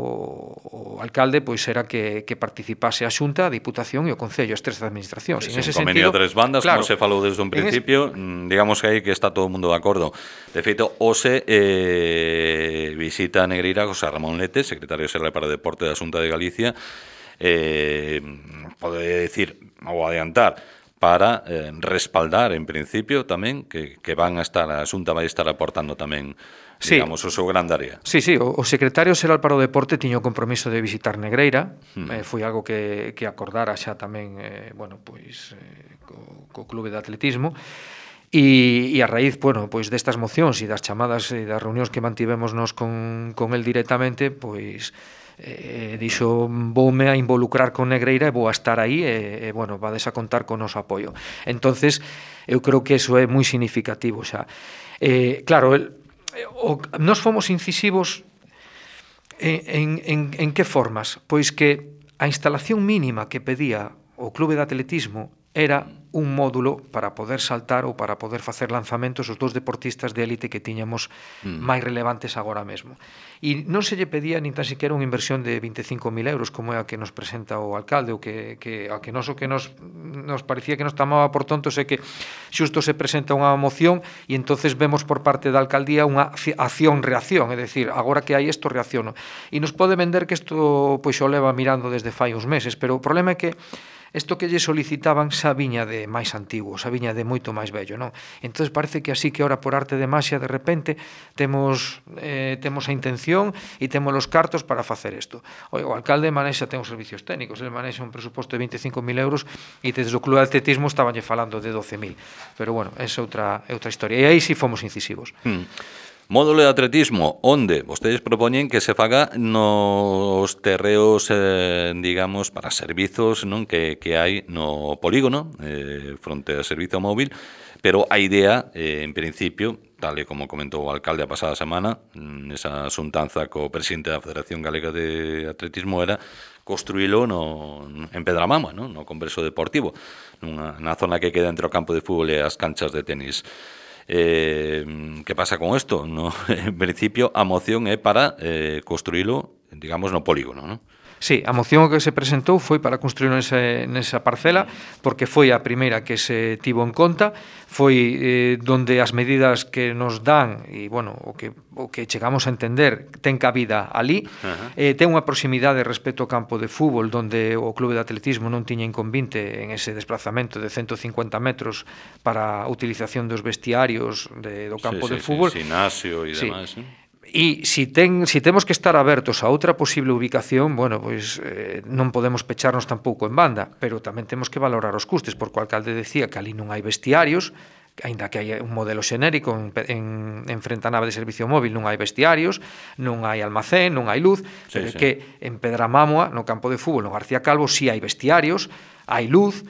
o alcalde pois era que, que participase a Xunta, a Diputación e o Concello, as tres administracións. Sí, en ese sentido, a tres bandas, claro, como se falou desde un principio, es... digamos que aí que está todo o mundo de acordo. De feito, hoxe eh, visita a Negreira José Ramón Lete, secretario xeral para o Deporte da Xunta de Galicia, eh, pode decir, ou adiantar, para eh, respaldar, en principio, tamén, que, que van a estar, a Xunta vai estar aportando tamén, digamos, sí. o seu grande área. Sí, sí, o, o secretario xeral para o Deporte tiña o compromiso de visitar Negreira, hmm. eh, foi algo que, que acordara xa tamén, eh, bueno, pois, eh, co, co Clube de Atletismo, e, e a raíz, bueno, pois destas mocións e das chamadas e das reunións que mantivemos nos con, con el directamente, pois, eh, dixo, voume a involucrar con Negreira e vou a estar aí e, e bueno, vades a contar con o noso apoio. Entonces, eu creo que eso é moi significativo xa. Eh, claro, el, o, nos fomos incisivos en, en, en que formas? Pois que a instalación mínima que pedía o Clube de Atletismo era un módulo para poder saltar ou para poder facer lanzamentos os dous deportistas de élite que tiñamos mm. máis relevantes agora mesmo. E non se lle pedía nin tan siquiera unha inversión de veinticinco mil euros como é a que nos presenta o alcalde, ou que, que, a que nos, o que nos, nos parecía que nos tomaba por tontos é que xusto se presenta unha moción e entonces vemos por parte da alcaldía unha acción-reacción, é dicir, agora que hai isto reacciono. E nos pode vender que isto pois o leva mirando desde fai uns meses, pero o problema é que isto que lle solicitaban xa viña de máis antigo, xa viña de moito máis vello, non? Entón parece que así que ora por arte de maxia de repente temos eh, temos a intención e temos os cartos para facer isto. O, o alcalde manexa, ten os servicios técnicos, ele manexa un presuposto de veinticinco mil euros e desde o Club de Atletismo estabanlle falando de doce mil. Pero bueno, esa é outra, é outra historia. E aí sí fomos incisivos. Hmm. Módulo de atletismo, onde vostedes propoñen que se faga nos terreos, eh, digamos, para servizos, non, que, que hai no polígono, eh, fronte ao servizo móvil, pero a idea, eh, en principio, tal e como comentou o alcalde a pasada semana, nesa xuntanza co presidente da Federación Galega de Atletismo, era construílo no, en Pedramama, non, no Congreso Deportivo, nunha, na zona que queda entre o campo de fútbol e as canchas de tenis. Eh, que pasa con isto? No, en principio, a moción é para eh, construílo, digamos, no polígono, non? Sí, a moción que se presentou foi para construir nese, nesa parcela, porque foi a primeira que se tivo en conta, foi eh, donde as medidas que nos dan, e, bueno, o que, o que chegamos a entender, ten cabida ali, uh-huh. eh, ten unha proximidade respecto ao campo de fútbol, donde o Clube de Atletismo non tiña inconvinte en ese desplazamento de ciento cincuenta metros para a utilización dos vestiarios de, do campo sí, de sí, fútbol. Sí, gimnasio e sí. demais, ¿eh? E si, ten, si temos que estar abertos a outra posible ubicación, bueno, pois eh, non podemos pecharnos tampouco en banda, pero tamén temos que valorar os custes, porque o alcalde decía que ali non hai vestiarios, aínda que hai un modelo xenérico en, en, en frente á nave de servicio móvil, non hai vestiarios, non hai almacén, non hai luz, sí, pero sí. que en Pedramamua, no campo de fútbol, no García Calvo, si sí hai vestiarios, hai luz,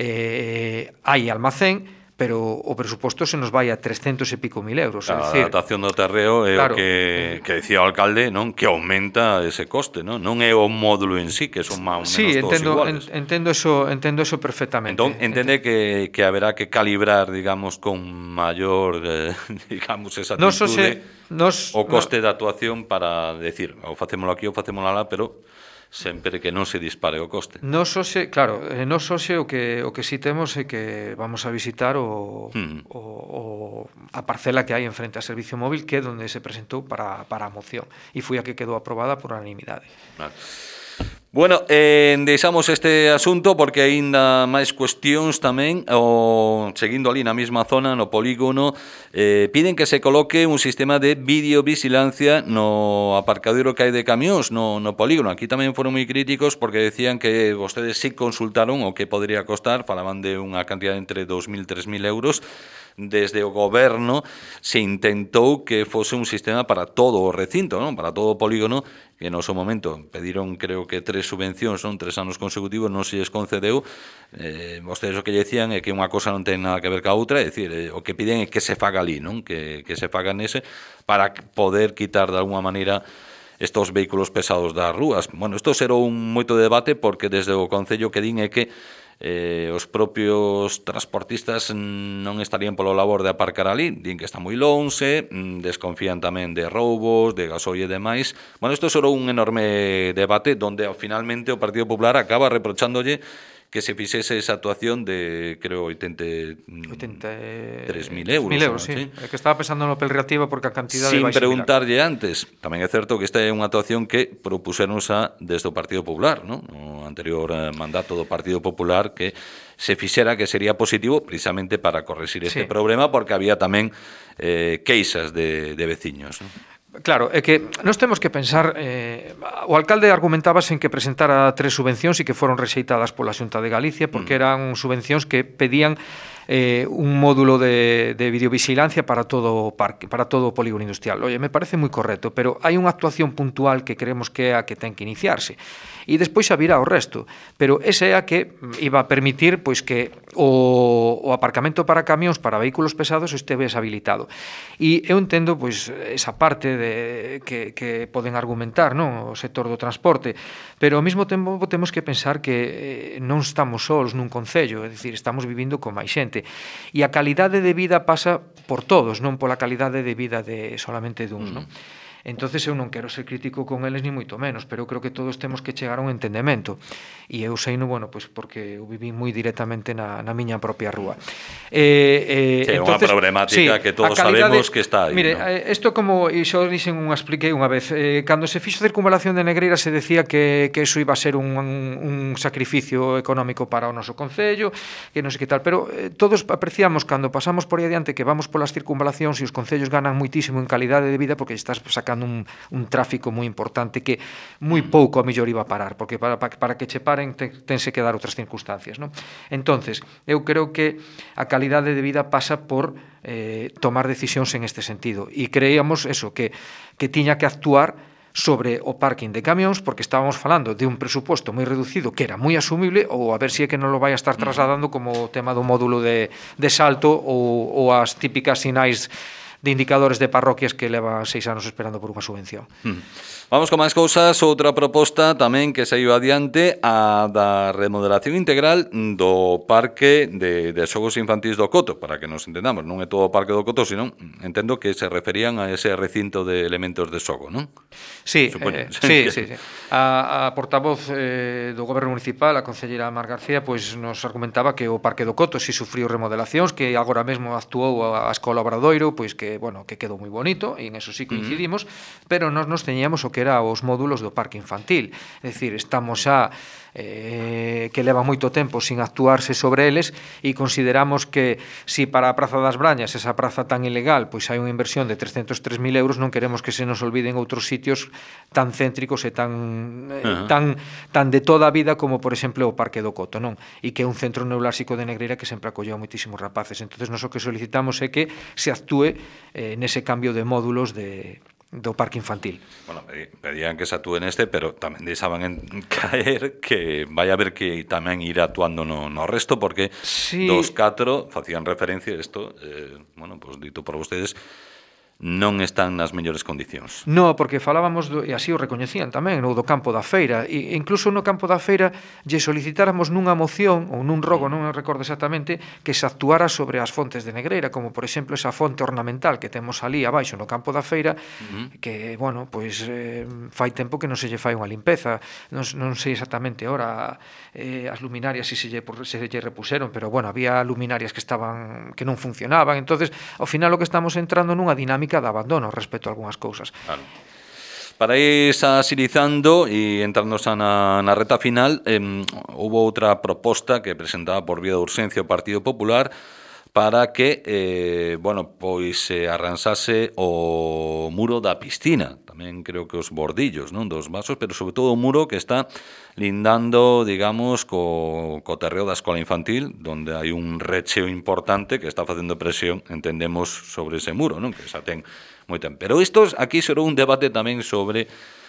eh, hai almacén, pero o presuposto se nos vai a trescentos e pico mil euros. A decir, adaptación do terreo é claro, o que, que decía o alcalde, non, que aumenta ese coste, non non é o módulo en sí, que son máis ou menos sí, todos entendo, iguales. En, entendo eso, entendo eso perfectamente. Entón, entende que, que haberá que calibrar, digamos, con maior, eh, digamos, esa nos, atitude nos, o coste no, da actuación para decir, ou facémolo aquí ou facémolo alá, pero sempre que non se dispare o coste. Nos hoxe, claro, nos hoxe o que o que si temos é que vamos a visitar o, hmm. o, o a parcela que hai en frente ao servicio móvil, que é onde se presentou para, para a moción, e foi a que quedou aprobada por unanimidade. Vale. Bueno, eh, deixamos este asunto porque aínda máis cuestións tamén, o, seguindo ali na mesma zona, no polígono, eh, piden que se coloque un sistema de videovigilancia no aparcadero que hai de camións no, no polígono. Aquí tamén foron moi críticos porque decían que vostedes sí consultaron o que podría costar, falaban de unha cantidad entre dos mil e tres mil euros. Desde o goberno se intentou que fose un sistema para todo o recinto, non? Para todo o polígono, que no seu momento pediron, creo que tres subvencións, non, tres anos consecutivos, non se lles concedeu. Eh, vostedes o que lle decían é que unha cosa non ten nada que ver ca outra, é dicir, eh, o que piden é que se faga ali, non? Que, que se faga nese, para poder quitar de alguma maneira estos vehículos pesados das rúas. Bueno, isto será un moito debate porque desde o Concello que din é que eh, os propios transportistas non estarían polo labor de aparcar ali, din que está moi lonxe, desconfían tamén de roubos, de gasoil e demais. Bueno, isto será un enorme debate donde finalmente o Partido Popular acaba reprochandolle que se fixese esa actuación de, creo, oitenta e tres mil euros. mil euros, sí. ¿sí? É que estaba pensando no Pel Reactiva porque a cantidade sin vai preguntarlle antes. Tamén é certo que esta é unha actuación que propuseronse desde o Partido Popular, ¿no? O anterior mandato do Partido Popular, que se fixera que sería positivo precisamente para corregir este sí. problema, porque había tamén eh, queixas de, de veciños, ¿no? Claro, é que nós temos que pensar, eh, o alcalde argumentábase en que presentara tres subvencións e que foron rexeitadas pola Xunta de Galicia porque eran subvencións que pedían eh, un módulo de, de videovigilancia para todo o parque, para todo o polígono industrial. Oye, me parece moi correcto, pero hai unha actuación puntual que creemos que é a que ten que iniciarse. E despois xa virá o resto, pero esa é a que iba a permitir pois que o, o aparcamento para camións para vehículos pesados esteve habilitado. E eu entendo pois esa parte de que, que poden argumentar, non, o sector do transporte, pero ao mesmo tempo temos que pensar que non estamos solos nun concello, é dicir, estamos vivindo con máis xente, e a calidade de vida pasa por todos, non pola calidade de vida de solamente duns, non? Entonces eu non quero ser crítico con eles ni moito menos, pero eu creo que todos temos que chegar a un entendemento. E eu sei, no, bueno, pois porque eu viví moi directamente na, na miña propia rúa. Eh, eh, sí, entonces, unha problemática sí, que todos sabemos de, que está aí. Mire, ¿no? Isto como, e xo dixen unha expliquei unha vez, eh, cando se fixo circunvalación de Negreira se decía que, que eso iba a ser un, un sacrificio económico para o noso concello, que non sei que tal, pero eh, todos apreciamos cando pasamos por aí adiante que vamos polas circunvalacións e os concellos ganan moitísimo en calidade de vida porque estás sacando un, un tráfico moi importante que moi pouco a mellor iba a parar, porque para, para, para que che paren ten, tense que dar outras circunstancias, non? Entonces, eu creo que a calidade de vida pasa por eh, tomar decisións en este sentido e creíamos eso, que, que tiña que actuar sobre o parking de camións porque estábamos falando de un presuposto moi reducido que era moi asumible ou a ver se si é que non lo vai a estar trasladando como o tema do módulo de, de salto ou, ou as típicas sinais de indicadores de parroquias que leva seis anos esperando por unha subvención. Hmm. Vamos con máis cousas. Outra proposta tamén que saiu adiante, a da remodelación integral do parque de, de xogos infantís do Coto, para que nos entendamos. Non é todo o parque do Coto, sino entendo que se referían a ese recinto de elementos de xogo, non? Sí, eh, sí, sí, sí. A, a portavoz eh, do Goberno Municipal, a concelleira Mar García, pois nos argumentaba que o parque do Coto si sufriu remodelacións, que agora mesmo actuou a, a Escola Obradoiro, pois que bueno, que quedou moi bonito, e en eso sí coincidimos, uh-huh. pero nós nos teñíamos o que era os módulos do parque infantil. É dicir, estamos xa eh, que leva moito tempo sin actuarse sobre eles e consideramos que si para a Praza das Brañas, esa praza tan ilegal, pois hai unha inversión de trescentos e tres mil euros, non queremos que se nos olviden outros sitios tan céntricos e tan eh, uh-huh. tan tan de toda a vida como, por exemplo, o Parque do Coto, non? E que é un centro neurálxico de Negreira que sempre acolleu a moitísimos rapaces. Entonces, nós o que solicitamos é que se actúe eh, nese cambio de módulos de do parque infantil. Bueno, pedían que se actúe neste, pero tamén deixaban en caer que vai haber que tamén ir actuando no, no resto, porque sí. dos catro facían referencia a isto, eh, bueno, pues dito por vostedes, non están nas mellores condicións. No, porque falábamos, do, e así o recoñecían tamén, no, do campo da feira, e incluso no campo da feira lle solicitáramos nunha moción, ou nun rogo, non recordo exactamente, que se actuara sobre as fontes de Negreira, como por exemplo esa fonte ornamental que temos ali abaixo no campo da feira, uh-huh. que, bueno, pois eh, fai tempo que non se lle fai unha limpeza, non, non sei exactamente ora eh, as luminarias se se lle, se lle repuseron, pero, bueno, había luminarias que estaban que non funcionaban, entonces ao final o que estamos entrando nunha dinámica de abandono respecto a algunhas cousas. Claro. Para ir sasilizando e entrarnos na, na reta final, eh, houve outra proposta que presentaba por vía de urxencia o Partido Popular para que, eh, bueno, pois se eh, arransase o muro da piscina, tamén creo que os bordillos, non, dos vasos, pero sobre todo o muro que está lindando, digamos, co, co terreo da escola infantil, donde hai un recheo importante que está facendo presión, entendemos, sobre ese muro, non, que xa ten moi tempo. Pero isto, aquí será un debate tamén sobre,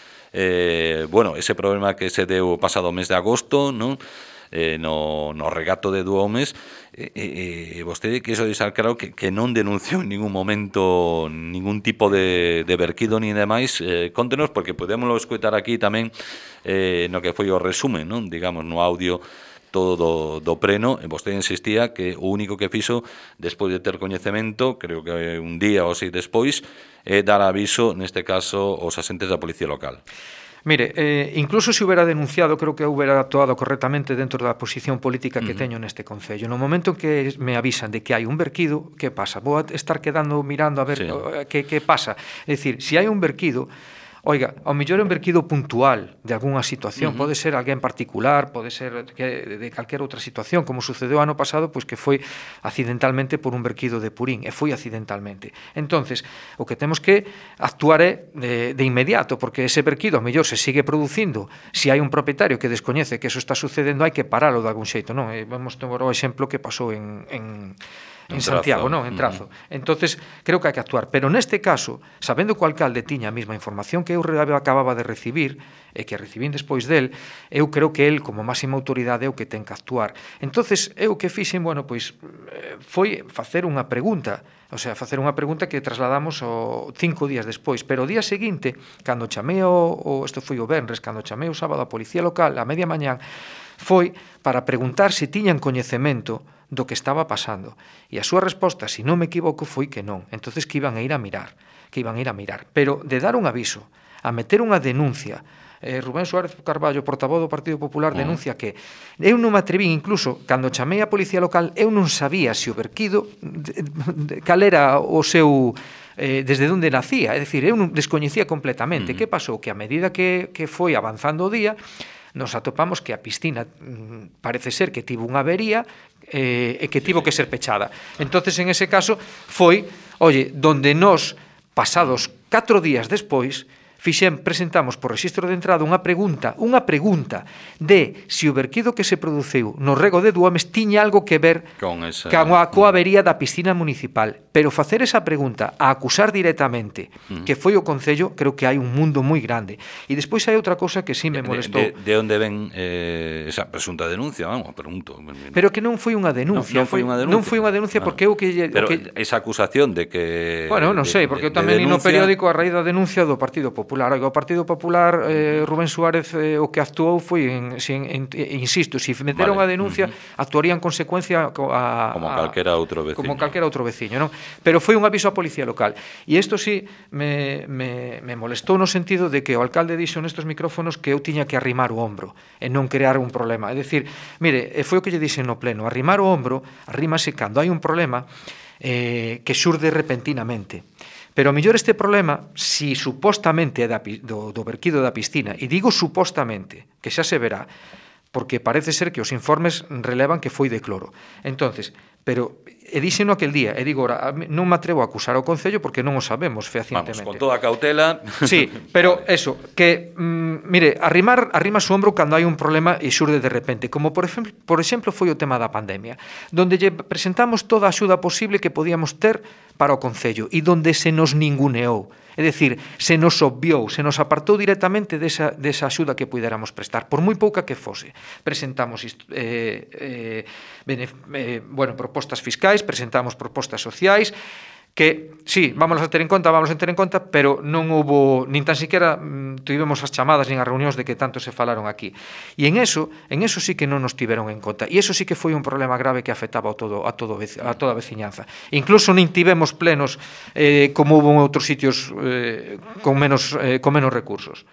eh, bueno, ese problema que se deu o pasado mes de agosto, non, Eh, no, no regato de Duomes, e eh, eh, vostede quiso deixar claro que, que non denunciou en ningún momento ningún tipo de, de verquido ni demais. Eh, contenos, porque podémoslo escoitar aquí tamén eh, no que foi o resumen, non, digamos, no audio todo do, do preno, e vostede insistía que o único que fixo despois de ter coñecemento, creo que un día ou así despois, é dar aviso, neste caso, aos asentes da Policía Local. Mire, eh, incluso se houbera denunciado, creo que houbera actuado correctamente dentro da posición política que uh-huh. teño neste concello. No momento en que me avisan de que hai un verquido, que pasa? Vou a estar quedando mirando a ver sí. que, que pasa. É dicir, se hai un verquido, oiga, ao mellor é un verquido puntual de algunha situación, uh-huh. pode ser alguén particular, pode ser que, de calquera outra situación, como sucedeu ano pasado, pois que foi accidentalmente por un verquido de purín, e foi accidentalmente. Entonces, o que temos que actuar é de, de inmediato, porque ese verquido ao mellor se sigue producindo, se hai un propietario que descoñece que eso está sucedendo, hai que paralo de algún xeito, non? E vamos tomar o exemplo que pasou en... en en Santiago, non, en Trazo. Uh-huh. Entonces, creo que hai que actuar, pero neste caso, sabendo que o alcalde tiña a mesma información que eu acababa de recibir e que recibín despois del, eu creo que el, como máxima autoridade, é o que ten que actuar. Entonces, eu que fixen, bueno, pois foi facer unha pregunta, o sea, facer unha pregunta que trasladamos o cinco días despois, pero o día seguinte, cando chamei o, o isto foi o venres, cando chamei o sábado a Policía Local, a media mañán, foi para preguntar se tiñan coñecemento do que estaba pasando. E a súa resposta, se non me equivoco, foi que non. Entonces que iban a ir a mirar, que iban a ir a mirar. Pero de dar un aviso, a meter unha denuncia, eh, Rubén Suárez Carballo, portavoz do Partido Popular, denuncia que eu non me atrevín, incluso, cando chamei a Policía Local, eu non sabía se o Berquido, de, de, cal era o seu... Eh, desde onde nacía, é dicir, eu non descoñecía completamente. Uh-huh. Que pasou? Que a medida que, que foi avanzando o día, nos atopamos que a piscina mm, parece ser que tivo unha avería eh, e que tivo que ser pechada. Entonces, en ese caso, foi, oye, donde nós, pasados catro días despois, fixen, presentamos por rexistro de entrada unha pregunta, unha pregunta de se o verquido que se produciu no rego de Duomes tiña algo que ver con esa... coa, coa avería da piscina municipal. Pero facer esa pregunta a acusar directamente uh-huh. que foi o Concello, creo que hai un mundo moi grande. E despois hai outra cosa que sí me molestou. De, de, de onde ven eh, esa presunta denuncia? Vamos, pregunto. Pero que non foi unha denuncia. Non, non foi unha denuncia. Non foi unha denuncia porque eu que... Pero que... esa acusación de que... Bueno, non sei, porque eu tamén de no periódico a raíz da denuncia do Partido Popular. Oiga, o Partido Popular, eh, Rubén Suárez, eh, o que actuou foi, en, en, en, insisto, se si meteron vale. a denuncia, uh-huh. actuaría en consecuencia a, como calquera outro veciño. Como calquera outro veciño, non? Pero foi un aviso á Policía Local. E isto sí me, me, me molestou no sentido de que o alcalde dixo nestes micrófonos que eu tiña que arrimar o ombro e non crear un problema. É dicir, mire, foi o que lle dixen no pleno, arrimar o ombro, arrímase cando hai un problema eh, que xurde repentinamente. Pero a mellor este problema, si supostamente é da, do, do verquido da piscina, e digo supostamente, que xa se verá, porque parece ser que os informes relevan que foi de cloro. Entonces, pero e díxeno aquel día, e digo, ora, non me atrevo a acusar ao Concello porque non o sabemos fehacientemente. Vamos, con toda a cautela. Sí, pero vale. eso, que, mm, mire, arrimar, arrima su hombro cando hai un problema e xurde de repente, como por exemplo, por exemplo foi o tema da pandemia, donde lle presentamos toda a axuda posible que podíamos ter para o Concello e donde se nos ninguneou. É dicir, se nos obviou, se nos apartou directamente desa, desa axuda que puidéramos prestar, por moi pouca que fose. Presentamos eh, eh, benef, eh, bueno, propostas fiscais, presentamos propostas sociais, que, sí, vamos a ter en conta, vamos a ter en conta, pero non houbo, nin tan siquiera mm, tivemos as chamadas nin as reunións de que tanto se falaron aquí. E en eso, en eso sí que non nos tiveron en conta. E eso sí que foi un problema grave que afectaba a, todo, a, todo, a toda a veciñanza. Incluso nin tivemos plenos eh, como houbo en outros sitios eh, con, menos, eh, con menos recursos.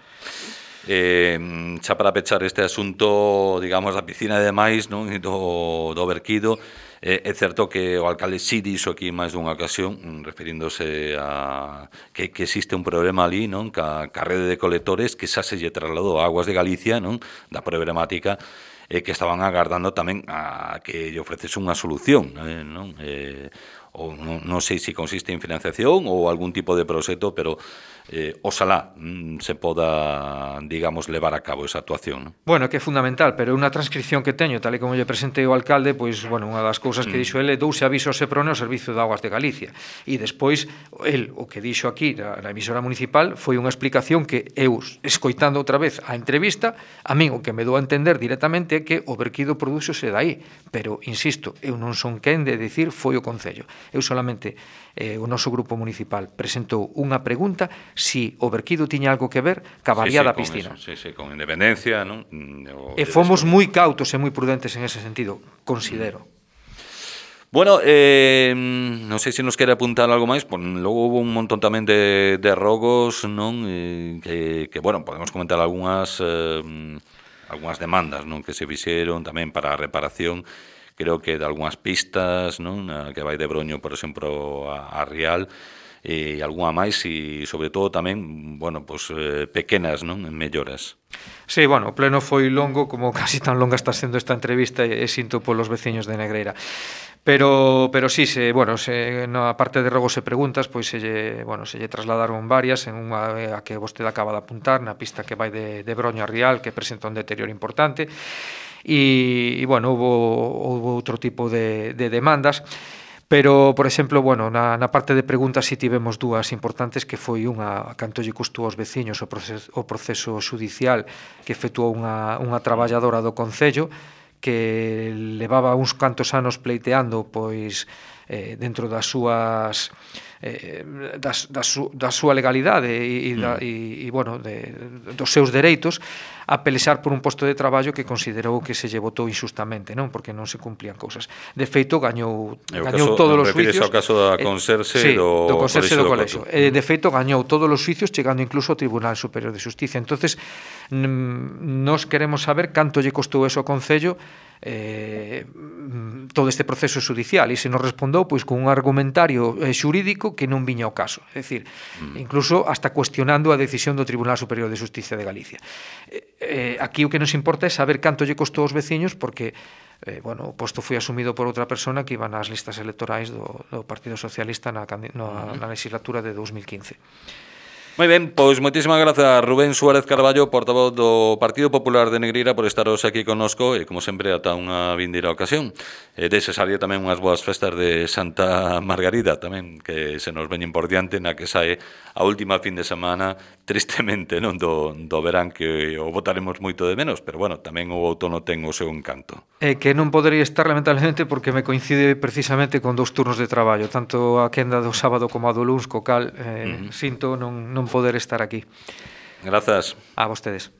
Eh, xa para pechar este asunto, digamos, da piscina e demais, non? E do, do verquido, eh, é certo que o alcalde sí dixo aquí máis dunha ocasión, referíndose a que, que existe un problema ali, non? Ca, ca rede de colectores que xa se lle trasladou a Aguas de Galicia, non? Da problemática, eh, que estaban agardando tamén a que lle ofrecese unha solución, eh, non? Eh, ou non, non sei se consiste en financiación ou algún tipo de proxecto, pero eh, oxalá mm, se poda, digamos, levar a cabo esa actuación, non? Bueno, que é fundamental, pero unha transcripción que teño, tal e como lle presentei ao alcalde, pois, bueno, unha das cousas que mm. dixo ele, douse aviso ao Seprone ao Servicio de Aguas de Galicia, e despois, el, o que dixo aquí na, na emisora municipal, foi unha explicación que eu, escoitando outra vez a entrevista, a min o que me dou a entender directamente é que o verquido prodúxose dai, pero, insisto, eu non son quen de dicir foi o Concello. Eu solamente, eh, o noso grupo municipal presentou unha pregunta si o verquido tiña algo que ver ca avaría sí, sí, da piscina. Eso, sí, sí, con independencia, non? O, e fomos moi cautos e moi prudentes en ese sentido, considero. Bueno, eh, non sei se nos quere apuntar algo máis, pues, logo hubo un montón tamén de, de rogos, non? Eh, que, que, bueno, podemos comentar algunhas, eh, algunhas demandas, non? Que se fixeron tamén para a reparación, creo que de algunhas pistas, non? Que vai de Broño, por exemplo, a, a Rial, e algunha máis, e sobre todo tamén, bueno, pues, eh, pequenas, non? Melloras. Sí, bueno, o pleno foi longo, como casi tan longa está sendo esta entrevista, e sinto polos veciños de Negreira. Pero, pero sí, se, bueno, se, na parte de rogos e preguntas, pois se lle, bueno, se lle trasladaron varias, en unha a que vostede acaba de apuntar, na pista que vai de, de Broño a Rial, que presenta un deterioro importante, e, e bueno, houve, houve outro tipo de, de demandas, pero, por exemplo, bueno, na, na parte de preguntas si tivemos dúas importantes, que foi unha, canto lle custou aos veciños o proceso, o proceso xudicial que efectuou unha, unha traballadora do Concello, que levaba uns cantos anos pleiteando, pois, eh, dentro das súas eh, das, da, su, da súa legalidade e, e, da, e, e bueno, de, dos seus dereitos a pelexar por un posto de traballo que considerou que se lle votou injustamente, non? Porque non se cumplían cousas. De feito, gañou, gañou caso, todos os xuicios. Refires ao caso da Conserxe eh, sí, do, do Conserxe do Colexio. Colexio. Eh, de feito, gañou todos os xuicios chegando incluso ao Tribunal Superior de Xusticia. Entonces, nos queremos saber canto lle costou eso ao Concello eh, todo este proceso judicial, e se nos respondou pois con un argumentario eh, xurídico que non viña ao caso, é dicir, mm. incluso hasta cuestionando a decisión do Tribunal Superior de Xusticia de Galicia. Eh, eh, aquí o que nos importa é saber canto lle costou aos veciños, porque eh, bueno, o posto foi asumido por outra persona que iba nas listas electorais do, do Partido Socialista na, na, na legislatura de dos mil quince. Moi ben, pois moitísimas grazas Rubén Suárez Carballo, portavoz do Partido Popular de Negreira, por estaros aquí connosco e, como sempre, ata unha vindeira ocasión. E desesaría tamén unhas boas festas de Santa Margarida, tamén, que se nos veñen por diante na que sae a última fin de semana, tristemente, non do, do verán, que o botaremos moito de menos, pero, bueno, tamén o outono ten o seu encanto. É que non podería estar, lamentablemente, porque me coincide precisamente con dous turnos de traballo, tanto a quenda do sábado como a do luns, co cal eh, uh-huh. sinto non, non poder estar aquí. Grazas. A vostedes.